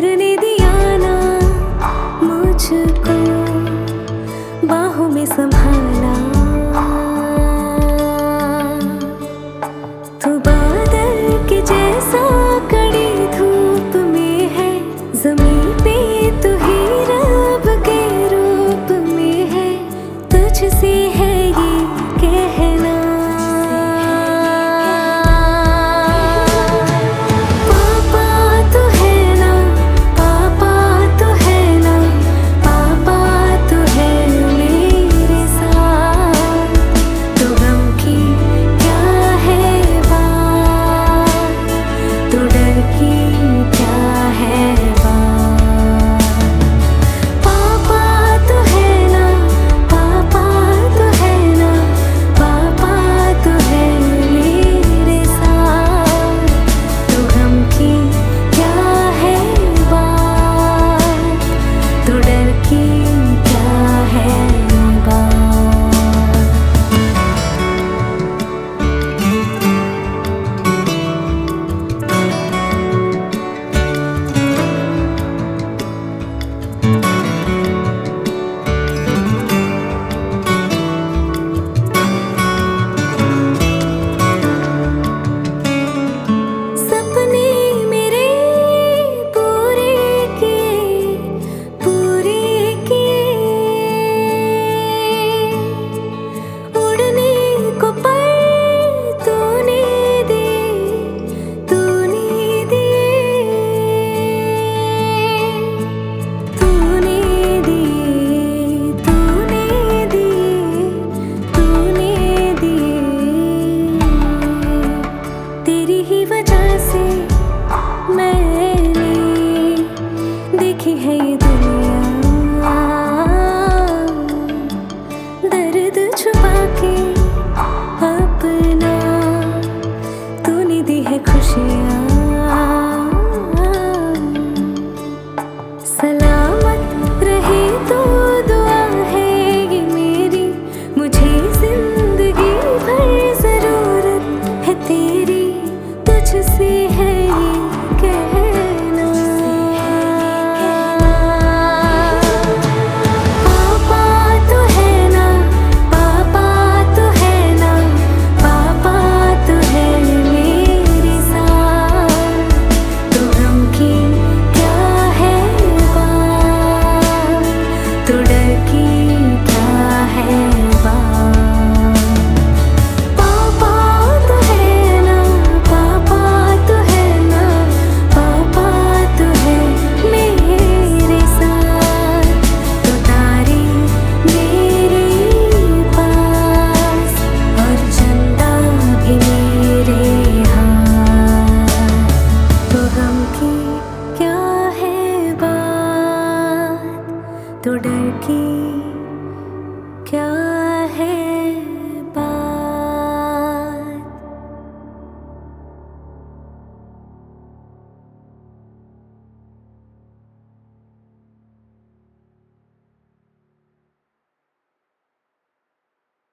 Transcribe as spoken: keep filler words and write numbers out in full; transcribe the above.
ने दिया ना मुझको, बाहों में संभाला। तू बादल के जैसा कड़ी धूप में है, ज़मीं पे तू ही रब के रूप में है। तुझसे है ये कहना, है ये दुनिया, दर्द छुपा के अपना तूने दी है खुशियाँ। सलामत रहे तो दुआ है ये मेरी, मुझे जिंदगी भर जरूरत है तेरी। तुझसे है ये कहना, तो डर की